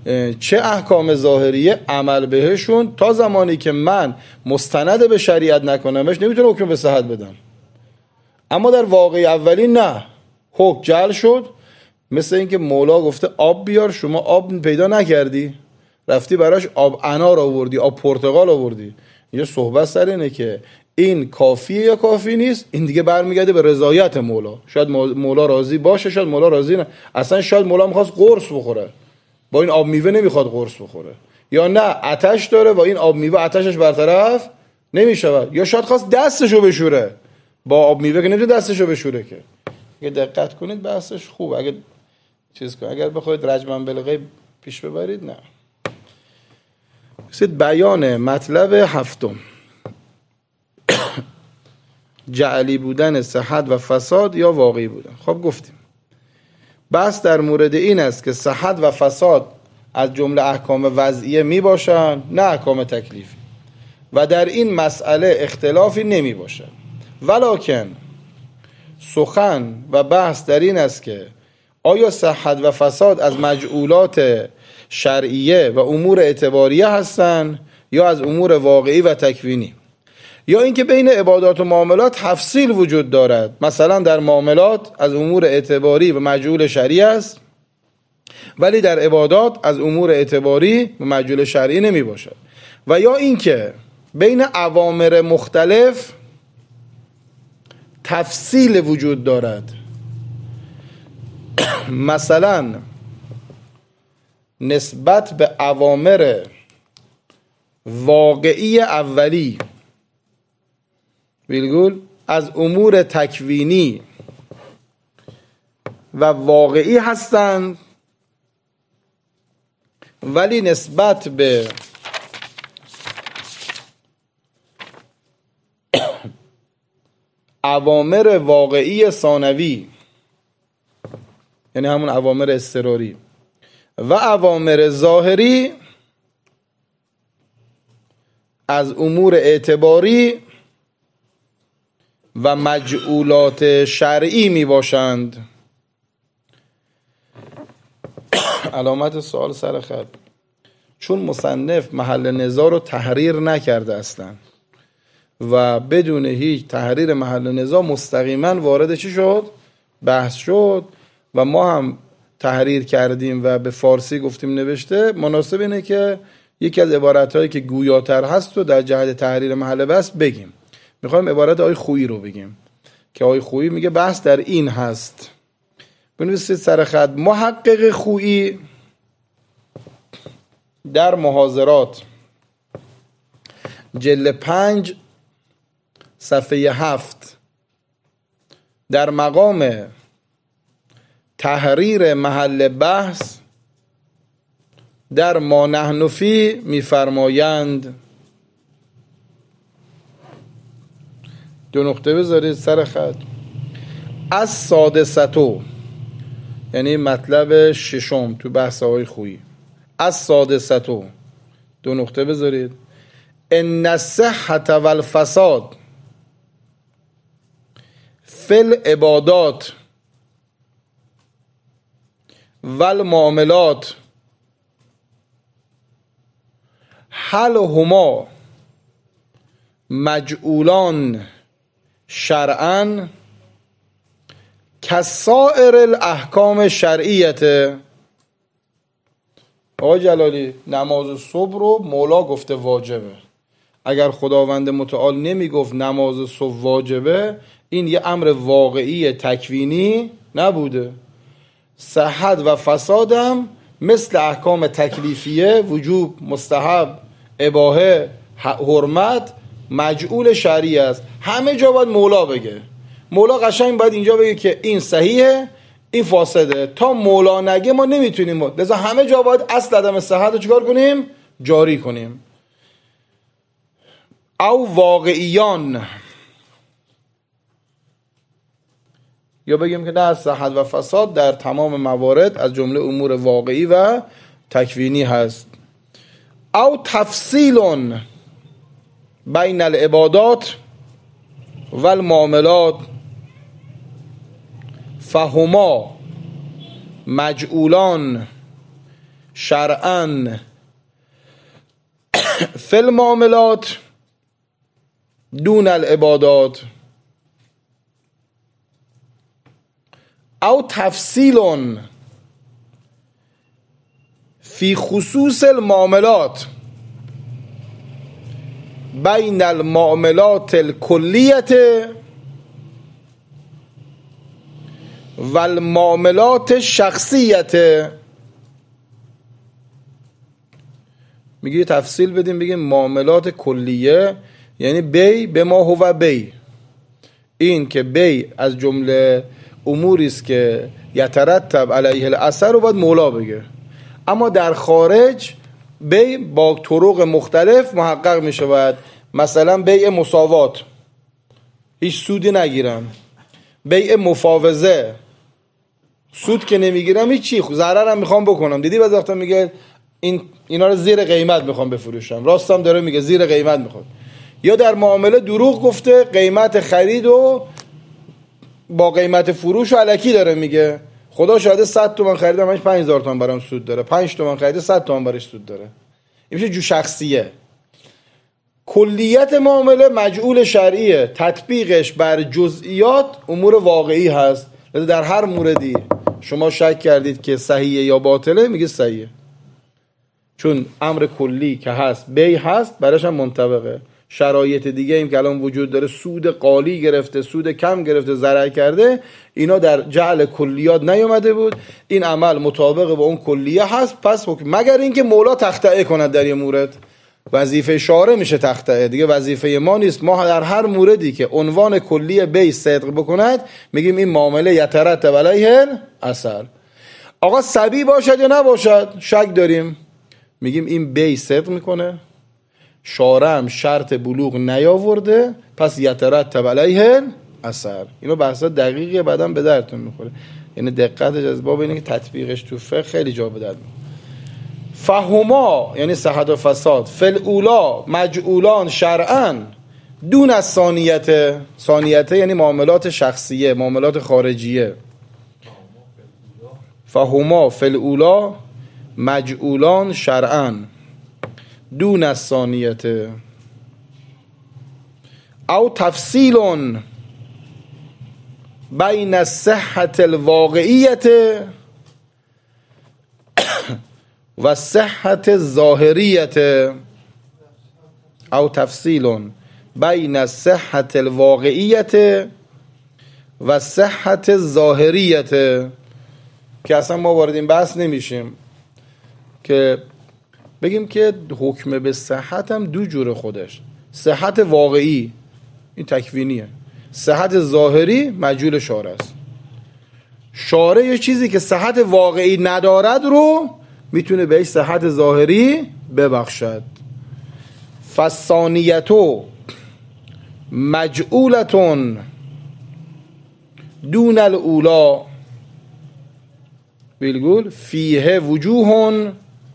چه احکام ظاهریه عمل بهشون تا زمانی که من مستند به شریعت نکنمش نمیتونه حکم به صحت بدم. اما در واقعی اولی نه، حکم جعل شد. مثل اینکه مولا گفته آب بیار، شما آب پیدا نکردی، رفتی براش آب انار آوردی، آب پرتقال آوردی. یه صحبت سر اینه که این کافیه یا کافی نیست. این دیگه برمیگرده به رضایت مولا. شاید مولا راضی باشه، شاید مولا راضی نه. اصلا شاید مولا میخواست قرص بخوره، با این آب میوه نمیخواد قرص بخوره. یا نه آتش داره و این آب میوه آتشش برطرف نمیشود. یا شاید خواست دستشو بشوره، با آب میوه که نمیتونه دستشو بشوره که. اگه دقت کنید بحثش خوبه. اگه چیز کنید، اگر بخواید رجمن بالغیب پیش ببرید نه. بیان مطلب هفتم، جعلی بودن صحت و فساد یا واقعی بودن. خب گفتیم بحث در مورد این است که صحت و فساد از جمله احکام وضعیه می باشند، نه احکام تکلیفی، و در این مسئله اختلافی نمی باشد. ولکن سخن و بحث در این است که آیا صحت و فساد از مجعولات شرعیه و امور اعتباریه هستند یا از امور واقعی و تکوینی، یا اینکه بین عبادات و معاملات تفصیل وجود دارد. مثلا در معاملات از امور اعتباری و مجعول شرعی است، ولی در عبادات از امور اعتباری و مجعول شرعی نمی باشد. و یا اینکه بین اوامر مختلف تفصیل وجود دارد. مثلا نسبت به اوامر واقعی اولی ویلگول از امور تکوینی و واقعی هستند، ولی نسبت به اوامر واقعی ثانوی، یعنی همون اوامر اضطراری، و اوامر ظاهری از امور اعتباری و مجعولات شرعی می باشند. علامت سوال سر خط، چون مصنف محل نزاع رو تحریر نکرده اصلا و بدون هیچ تحریر محل نزاع مستقیما وارد چی شد؟ بحث شد و ما هم تحریر کردیم و به فارسی گفتیم نوشته. مناسب اینه که یکی از عبارتهایی که گویاتر هست و در جهت تحریر محل بحث بگیم. میخوایم عبارت آقای خویی رو بگیم که آقای خویی میگه بحث در این هست. بنویسید سر خط: محقق خویی در محاضرات جلد 5 صفحه 7 در مقام تحریر محل بحث در ما نحن فی میفرمایند. دو نقطه بذارید سر خط: از سادستو، یعنی مطلب ششم تو بحث های خویی، از سادستو دو نقطه بذارید: ان الصحة والفساد فی العبادات والمعاملات هل هما مجعولان شرعا کسائر الاحکام شرعیته. آقای جلالی، نماز صبح رو مولا گفته واجبه. اگر خداوند متعال نمی گفت نماز صبح واجبه، این یه امر واقعی تکوینی نبوده. صحت و فسادم مثل احکام تکلیفیه، وجوب، مستحب، اباحه، حرمت، مجعول شرعی است. همه جا باید مولا بگه. مولا قشنگ باید اینجا بگه که این صحیحه، این فاسده. تا مولا نگه ما نمیتونیم. لذا همه جا باید اصل عدم صحت رو چیکار کنیم؟ جاری کنیم. او واقعیان، یا بگیم که نه، صحت و فساد در تمام موارد از جمله امور واقعی و تکوینی هست. او تفصیل بین العبادات و المعاملات فهما مجعولان شرعا فی المعاملات دون العبادات. او تفصیل فی خصوص المعاملات بین المعاملات الکلیت و المعاملات شخصیت. میگه تفصیل بدیم، بگیم معاملات کلیه یعنی بی به ما هو بی، این که بی از جمله اموری است که یترتب علیه الاثر رو باید مولا بگه، اما در خارج بی با طرق مختلف محقق می شود. مثلا بیع مساوات، هیچ سودی نگیرم. بیع مفاوضه، سود که نمیگیرم هیچی، ضررم میخوام بکنم. دیدی بعضی وقتا میگه اینا رو زیر قیمت میخوام بفروشم، راستم داره میگه زیر قیمت میخواد. یا در معامله دروغ گفته، قیمت خرید و با قیمت فروش و الکی داره میگه. خدا شاهده 100 تومن خریدم همش 5000 تومن برام سود داره، 5 تومن خریده 100 تومن برش سود داره. این میشه جو شخصیه. کلیت معامله مجعول شرعیه، تطبیقش بر جزئیات امور واقعی هست. در هر موردی شما شک کردید که صحیحه یا باطله، میگه صحیحه، چون امر کلی که هست بی هست، براش هم منطبقه. شرایط دیگه ایم که الان وجود داره، سود قالی گرفته، سود کم گرفته، ضرر کرده، اینا در جعل کلیات نیومده بود. این عمل مطابق با اون کلیه هست، پس مگر اینکه مولا تخطئه کند در یه مورد، وظیفه شارع میشه تخطئه دیگه، وظیفه ما نیست. ما در هر موردی که عنوان کلی بی صدق بکند میگیم این معامله یترتب علیه الاثر. آقا صبی باشد یا نباشد شک داریم، میگیم این بی صدق میکنه، شارع هم شرط بلوغ نیاورده، پس یترتب علیه الاثر. اینو بحثا دقیقه بعدم به درتون میخوره، یعنی دقتش از باب اینه که تطبیقش تو فقه خیلی جا به درد میخوره. فهما یعنی صحت و فساد، فالاولا مجعولان شرعا دون از ثانیته. ثانیته یعنی معاملات شخصیه، معاملات خارجیه. فهما فالاولا مجعولان شرعا دون از ثانیته. او تفصیل بین الصحت الواقعیت و صحت ظاهریت. او تفصیل بین الصحت الواقعیت و صحت ظاهریت، که اصلا ما وارد این بحث نمیشیم که بگیم که حکم به صحت هم دو جور خودش. صحت واقعی این تکوینیه، صحت ظاهری مجهول شارع است. شارع یه چیزی که صحت واقعی ندارد رو میتونه بهش صحت ظاهری ببخشد. فالثانیتو مجعولتون دون الاولا بیلگول فیه وجوهون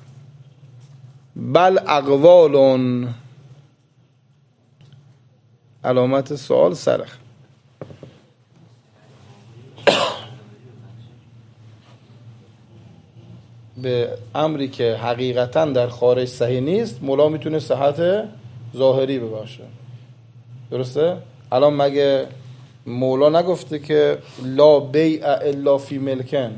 بل اقوالون. علامت سوال سرخ. به امری که حقیقتا در خارج صحیح نیست مولا میتونه صحت ظاهری ببخشه. درسته؟ الان مگه مولا نگفته که لا بیع الا فی ملکن؟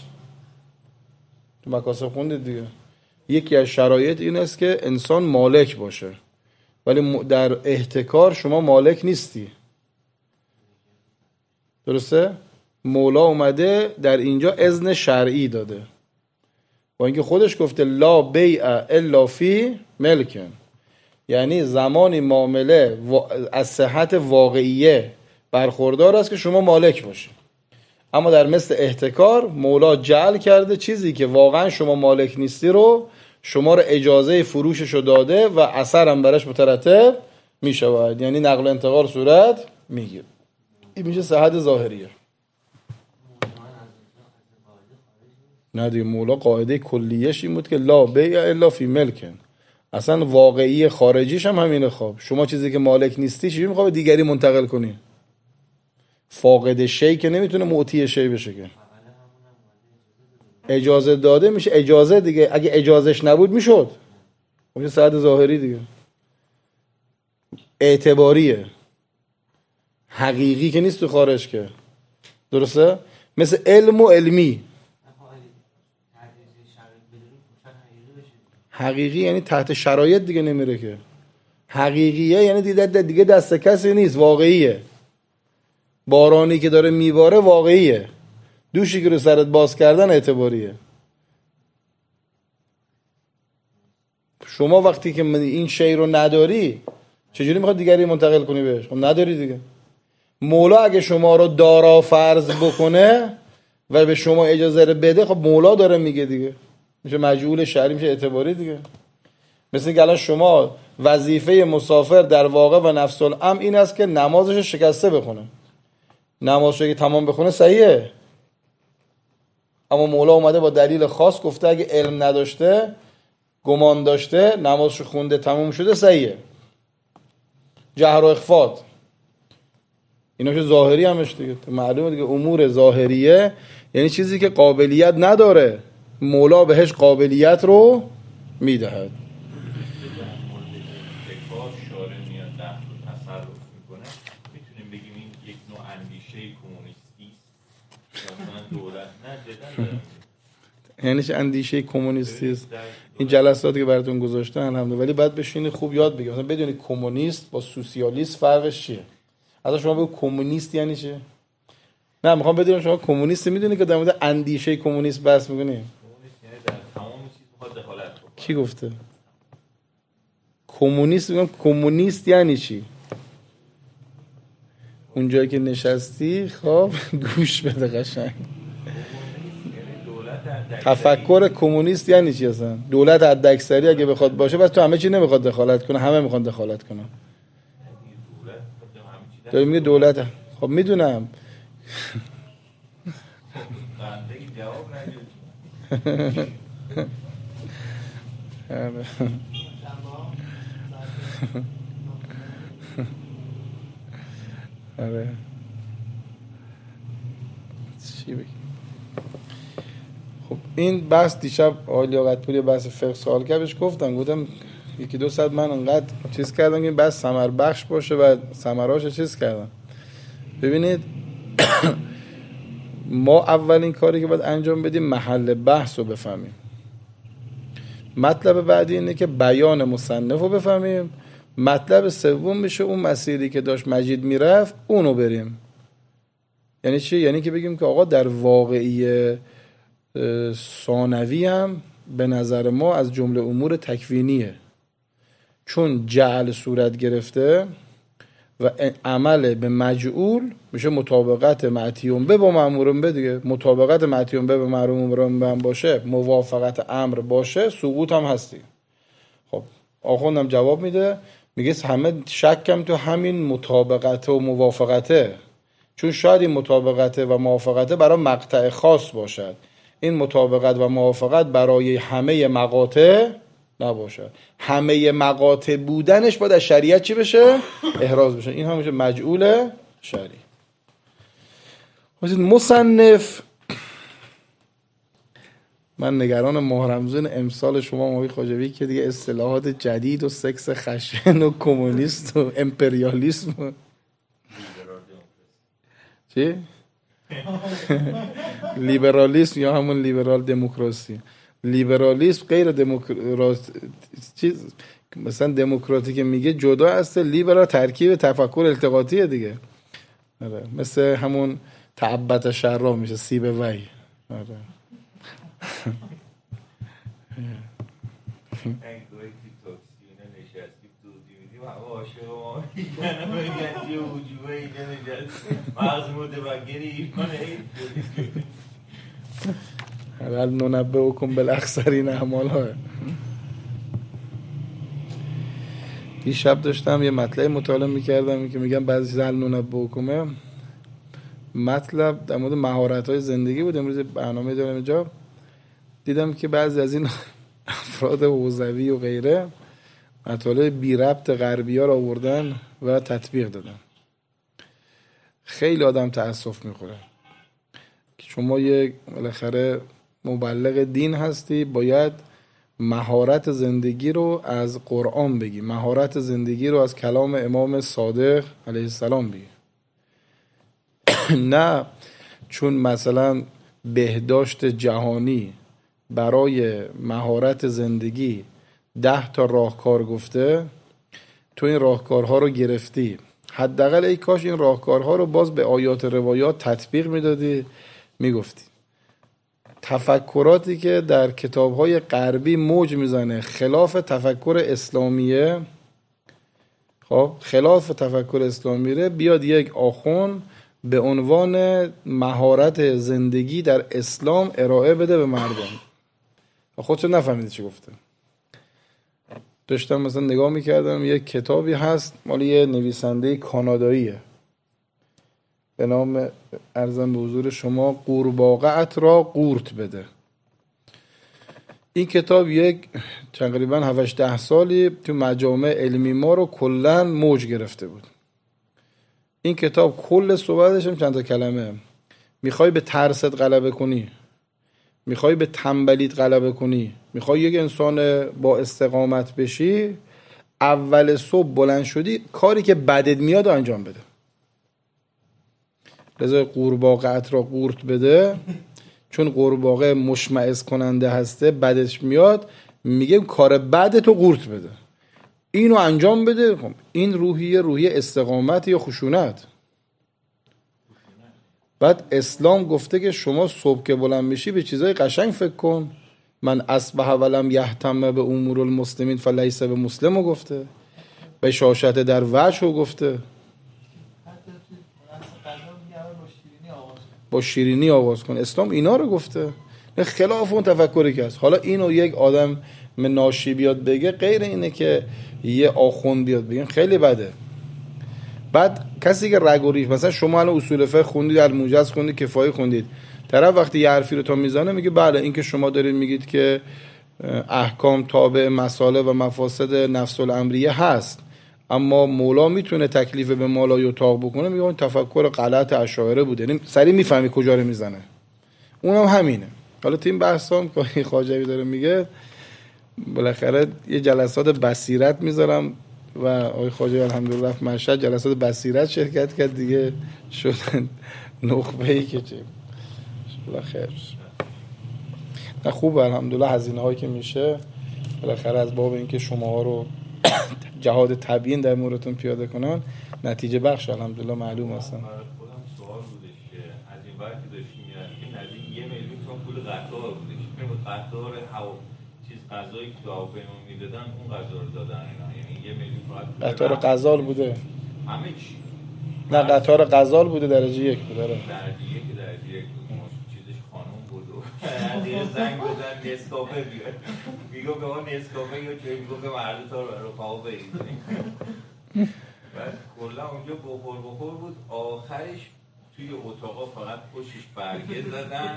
تو مکاسب خوندید دیگه. یکی از شرایط این است که انسان مالک باشه، ولی در احتکار شما مالک نیستی. درسته؟ مولا اومده در اینجا اذن شرعی داده، با اینکه خودش گفته لا بیع الا فی ملکن، یعنی زمانی معامله از صحت واقعیه برخوردار است که شما مالک باشید. اما در مثل احتکار مولا جعل کرده چیزی که واقعا شما مالک نیستی رو شما رو اجازه فروشش رو داده و اثر هم برش مترتب می شود، یعنی نقل و انتقال صورت میگیره. این میشه صحت ظاهریه. نه دیگه، مولا قاعده کلیش این بود که لا بیع الا فی ملکن. اصلا واقعی خارجیش هم همینه. خواب شما چیزی که مالک نیستی چجوری میخوای دیگری منتقل کنی؟ فاقد شی که نمیتونه معطی شی بشه که. اجازه داده میشه اجازه دیگه، اگه اجازهش نبود میشد. میشه صحت ظاهری دیگه. اعتباریه، حقیقی که نیست تو خارج که. درسته؟ مثل علم و علمی. حقیقی یعنی تحت شرایط دیگه نمیره که. حقیقیه یعنی دیگه دست کسی نیست، واقعیه. بارانی که داره میباره واقعیه، دوشی که رو سرت باز کردن اعتباریه. شما وقتی که این شی رو نداری چجوری میخواد دیگری منتقل کنی بهش؟ خب نداری دیگه. مولا اگه شما رو دارا فرض بکنه و به شما اجازه رو بده، خب مولا داره میگه دیگه، میشه مجعول شرعی، میشه اعتباری دیگه. مثل اینکه الان شما وظیفه مسافر در واقع و نفس الامر این است که نمازش رو شکسته بخونه. نمازش که تمام بخونه صحیحه، اما مولا اومده با دلیل خاص گفته اگه علم نداشته، گمان داشته، نمازش خونده تمام شده صحیحه. جهر و اخفات اینا که ظاهری همش دیگه معلومه دیگه. امور ظاهریه یعنی چیزی که قابلیت نداره، مولا بهش قابلیت رو میدهد. یعنی چه اندیشه کمونیستی است؟ این جلساتی که براتون گذاشتن الحمدلله، ولی بعد بشینید خوب یاد بگیرید. مثلا بدونید کمونیست با سوسیالیست فرقش چیه. اصلا شما بگو کمونیست یعنی چه؟ نه میخوام بدونم شما کمونیست میدونید که در مورد اندیشه کمونیست بحث میکنید؟ کمونیست یعنی در تمام چیز میخواد دخالت کنه. کی گفته؟ کمونیست میگم کمونیست یعنی چی؟ اونجایی که نشستی خب گوش بده قشنگ. تفکر کمونیست یعنی چی اصلا؟ دولت حداکثری اگه بخواد باشه بس تو همه چی نمیخواد دخالت کنه، همه میخوان دخالت کنن. داری میگه دولت، خب میدونم. آره چی بگی؟ خب این بحث دیشب آقای لیاقت‌پوری بحث فقه سوال کرد، بهش گفتم یکی دو ساعت من انقدر چیز کردم که این بحث ثمر بخش باشه و ثمرهاشو چیز کردم. ببینید ما اولین کاری که باید انجام بدیم محل بحث رو بفهمیم. مطلب بعدی اینه که بیان مصنف رو بفهمیم. مطلب سوم میشه اون مسیری که داشت مجید میرفت اونو بریم. یعنی چی؟ یعنی که بگیم که آقا در واقعی ثانوی هم به نظر ما از جمله امور تکوینیه، چون جعل صورت گرفته و عمل به مجعول میشه مطابقت معتیون به با مأمورون به دیگه. مطابقت معتیون به مأمورون به باشه، موافقت امر باشه، سقوط هم هستی. خب آخوندم جواب میده، میگه همه شکم تو همین مطابقت و موافقته، چون شاید این مطابقت و موافقت برای مقطع خاص باشد، این مطابقت و موافقت برای همه مقاطع نباشد. همه مقاطع بودنش باید از شریعت چی بشه؟ احراز بشه. این هم میشه مجعول شرعی. مصنف، من نگران ماه رمضان امسال شما موقعی خواجوی که دیگه اصطلاحات جدید و سکس خشن و کمونیست و امپریالیسم چی؟ لیبرالیسم یا همون لیبرال دموکراسی. لیبرالیسم غیر دموکراسی، چیز مثلا دموکراتی که میگه جدا است، لیبرال ترکیب تفکر التقاطیه دیگه. آره مثل همون تعبت شراب میشه سیب وی. آره هل ننبئکم بالاخسرین اعمالا. این شب داشتم یه مطلب مطالعه میکردم که میگم بعضی چیزا هل ننبئکم، مطلب در مورد مهارت‌های زندگی بود. امروز برنامه دارم اینجا، دیدم که بعضی از این افراد حوزوی و غیره مطالب بی ربط غربی‌ها رو آوردن و تطبیق دادن. خیلی آدم تأسف میخوره که شما یک بالاخره مبلغ دین هستی، باید مهارت زندگی رو از قرآن بگی، مهارت زندگی رو از کلام امام صادق علیه السلام بگی. نه چون مثلا بهداشت جهانی برای مهارت زندگی 10 تا راهکار گفته، تو این راهکارها رو گرفتی، حداقل ای کاش این راهکارها رو باز به آیات روایات تطبیق میدادی، میگفتی. تفکراتی که در کتاب‌های غربی موج میزنه خلاف تفکر اسلامیه، خب خلاف تفکر اسلامیه، بیاد یک آخوند به عنوان مهارت زندگی در اسلام ارائه بده به مردم. خودشو نفهمیده چی گفته. داشتم مثلا نگاه میکردم یک کتابی هست مال یه نویسنده کاناداییه به نام، عرضم به حضور شما، قورباغه‌ات را قورت بده. این کتاب یک تقریبا 7-10 سالی تو مجامع علمی ما رو کلن موج گرفته بود. این کتاب کل صحبتش هم چند تا کلمه: میخوای به ترست غلبه کنی، میخوای به تنبلیت غلبه کنی، میخوای یک انسان با استقامت بشی، اول صبح بلند شدی کاری که بدت میاد انجام بده. لذا قورباغه‌ات را قورت بده، چون قورباغه مشمئز کننده هسته، بدش میاد، میگه کار بدتو قورت بده، اینو انجام بده. این روحیه استقامت یا خشونت؟ بعد اسلام گفته که شما صبح که بلند میشی به چیزای قشنگ فکر کن. من اصبح ولم یهتم به امور المسلمین فلیس به مسلمو گفته، به شاشت در وجهو گفته، با شیرینی آواز کن. اسلام اینا رو گفته، خلاف اون تفکری که هست. حالا اینو یک آدم ناشی بیاد بگه، غیر اینه که یه آخوند بیاد بگه، خیلی بده. بعد کسی که رگ و ریش، مثلا شما الان اصول فقه خوندید، الموجز خوندید، کفایه خوندید، طرف وقتی یه حرفی رو تا میزنه میگه بله این که شما دارید میگید که احکام تابع مصالح و مفاسد نفس الامریه هست، اما مولا میتونه تکلیف به مالا یطاق بکنه، میگه اون تفکر غلط اشاعره بوده. یعنی سریع میفهمی کجا رو میزنه. اونم همینه. حالا تیم بحثام که خواجوی داره میگه، بالاخره یه جلسات بصیرت میذارم و آقای خواجوی الحمدلله رفت مشهد، جلسات بصیرت شرکت کرد دیگه، شدن نخبه‌ای که چه بالاخره نه خوبه الحمدلله. هزینه هایی که میشه بالاخره از باب اینکه شماها رو جهاد تبیین در موردتون پیاده کنن، نتیجه بخش الحمدلله معلوم هستن. برای خودم سوال بودش که از این وقتی داشتیم میرفتیم نزدیک 1 میلیون تومان پول قطار بودش. این قطار هوا چیز غذایی که تو هواپیما میدادن اون غذا رو دادن اینا، یعنی 1 میلیون فقط قطار غزال بوده. همه چی. نه قطار غزال بوده، درجه 1 بوده. درجه 1 بود. چیزش خانم بود و یه زنگ بزن نسکافه بیاد، میگو به اون نسکافه یا چه، میگو به مردم تا رو پاو برید. بعد کلا اونجا بخور بود. آخرش توی اتاقا فقط پشتش برگه زدن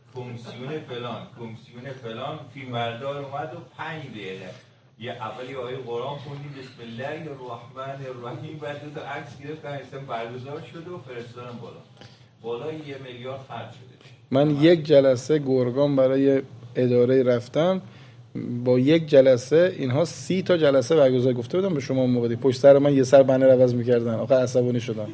کمیسیون فلان فیلمبردار اومد و 5 دقیقه یه اولی آیه قرآن خوندیم بسم الله الرحمن الرحیم، بعد دو تا عکس گرفتن، اسم برگزار شده و فرستادن بالای 1 میلیارد خرج شده. من یک جلسه گرگان برای اداره رفتم، با یک جلسه اینها 30 تا جلسه برگزار گفته بودم به شما اون موقع، پشت سر من یه سر بنر عوض می‌کردن، آخه عصبانی شدم.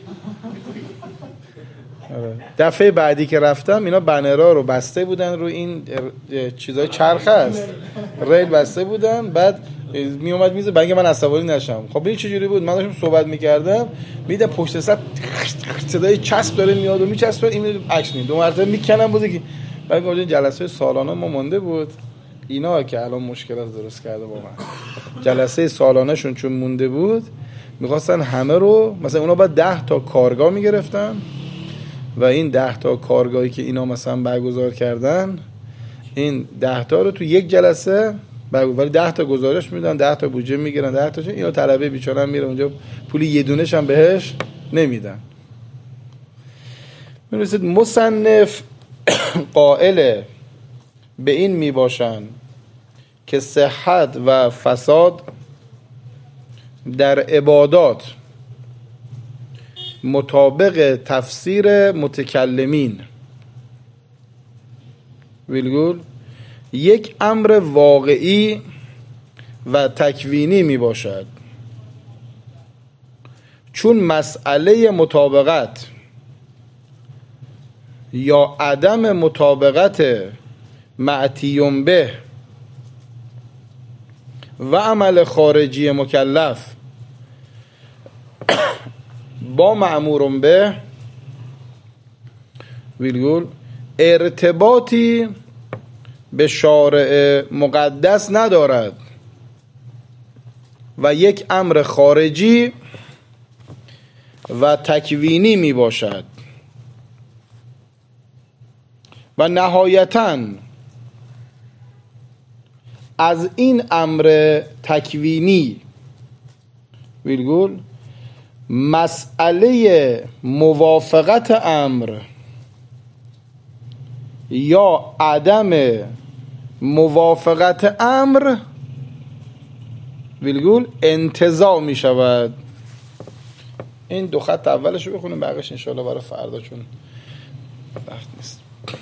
دفعه بعدی که رفتم اینا بنرها رو بسته بودن رو این چیزای چرخه است، ریل بسته بودن، بعد می اومد میز بنگ من عصبانی نشم. خب این چجوری بود؟ من داشتم صحبت می‌کردم، میدم پشت سر صدای چسب داره میاد و میچسبه، این اکشن 2 مرتبه میکنم بود که بعد گفتم جلسه سالانه ما مونده بود. اینا که الان مشکلات درست کرده با من. جلسه سالانه شون چون مونده بود، میخواستن همه رو، مثلا اونا بعد 10 تا کارگاه میگرفتن و این 10 تا کارگاهی که اینا مثلا برگزار کردن، این 10 تا رو تو یک جلسه ولی 10 تا گزارش میدن، 10 تا بودجه میگیرن، 10 تا اینا طلبه بیچاره میره اونجا پولی یه دونه‌ش هم بهش نمیدن. میرسید مصنف قائل به این میباشن که صحت و فساد در عبادات مطابق تفسیر متکلمین ویلگول یک امر واقعی و تکوینی می باشد، چون مسئله مطابقت یا عدم مطابقت معتیون به و عمل خارجی مکلف با مأمور به ویلگول ارتباطی به شارع مقدس ندارد و یک امر خارجی و تکوینی می باشد و نهایتاً از این امر تکوینی ویلگول مسئله موافقت امر یا عدم موافقت امر ویلگول انتزاع می شود. این دو خط اولش رو بخونیم، بقیش انشاءالله برای فردا چون وقت نیست.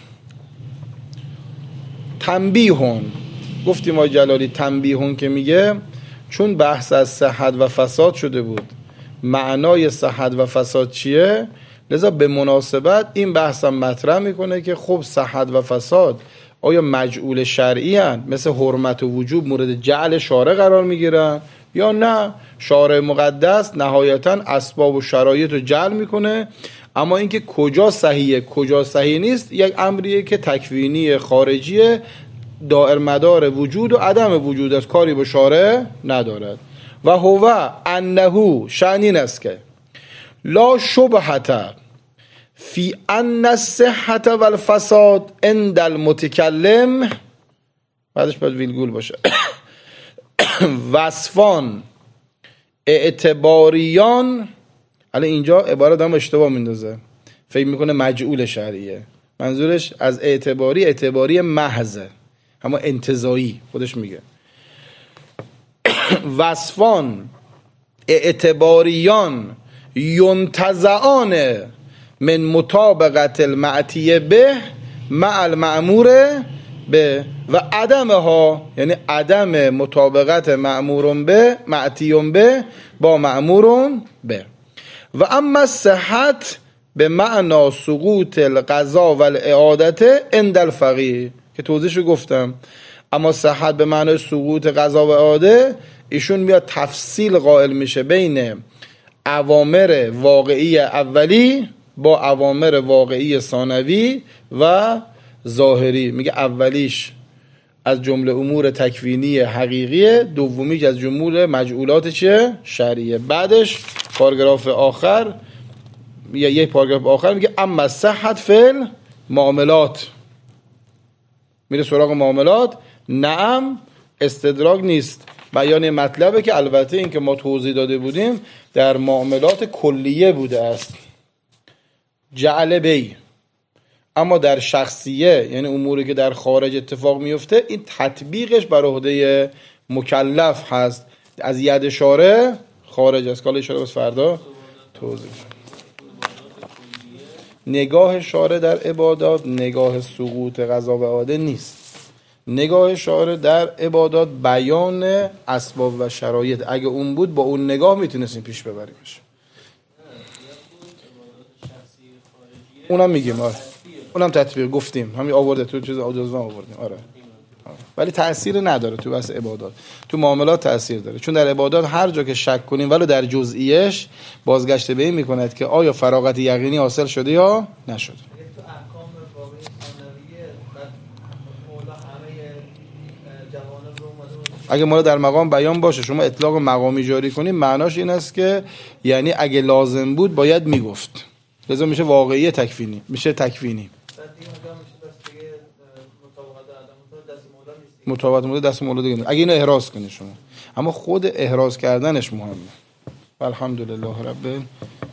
تنبیهون گفتیم آقای جلالی، تنبیهون که میگه چون بحث از صحت و فساد شده بود، معنای صحت و فساد چیه، لذا به مناسبت این بحث هم مطرح میکنه که خب صحت و فساد آیا مجعول شرعی هن مثل حرمت و وجوب مورد جعل شارع قرار میگیرن یا نه شارع مقدس نهایتا اسباب و شرایط رو جعل میکنه، اما اینکه کجا صحیحه کجا صحیح نیست یک امریه که تکوینی خارجیه دائر مدار وجود و عدم وجود است، کاری به شارع ندارد. و هو انه شأن این است که لا شبهة فی ان الصحة والفساد عند المتکلم، بعدش باید ویلگول باشه، وصفان اعتباریان. الان اینجا عبارت هم اشتباه میندازه، فکر میکنه مجعول شرعیه، منظورش از اعتباری محضه، اما انتزاعی خودش میگه. وصفان اعتباریان ینتزعان من مطابقت المعتیه به مع المأمور به و عدمها، یعنی عدم مطابقت مأمور به معتیون به با مأمور به. و اما صحت به معنا سقوط القضا و الاعادت عند الفقیه که توضیحشو گفتم. اما صحت به معنای سقوط قضا و اعاده، ایشون میاد تفصیل قائل میشه بین اوامر واقعی اولی با اوامر واقعی ثانوی و ظاهری. میگه اولیش از جمله امور تکوینی حقیقیه، دومیش از جمله مجعولات چیه؟ شرعیه. بعدش پاراگراف آخر یک پاراگراف آخر میگه اما صحت فعل معاملات، میره سراغ معاملات. نعم استدراک نیست، بیان مطلبه که البته این که ما توضیح داده بودیم در معاملات کلیه بوده است جعل بی، اما در شخصیه یعنی اموری که در خارج اتفاق میفته این تطبیقش بر عهده مکلف هست، از ید شارع خارج است. کالا اشاره بس فردا توضیح. نگاه شارع در عبادات نگاه سقوط قضا و اعاده نیست، نگاه شارع در عبادات بیان اسباب و شرایط. اگه اون بود با اون نگاه میتونستیم پیش ببریمش. اونم میگیم آره، اونم تطبیق گفتیم، همین آورده تو چیز جزوه آوردیم آره. ولی تأثیر نداره تو بس عبادات، تو معاملات تأثیر داره، چون در عبادات هر جا که شک کنیم ولو در جزئیش بازگشت به این میکند که آیا فراغت یقینی حاصل شده یا نشده. اگه ما در مقام بیان باشه شما اطلاق مقامی جاری کنیم معناش این است که یعنی اگه لازم بود باید میگفت، لذا میشه واقعی تکوینی، میشه تکوینی. مطابقت مورد دست مولا دیگه اگه اینو احراز کنی شما، اما خود احراز کردنش مهمه. الحمدلله رب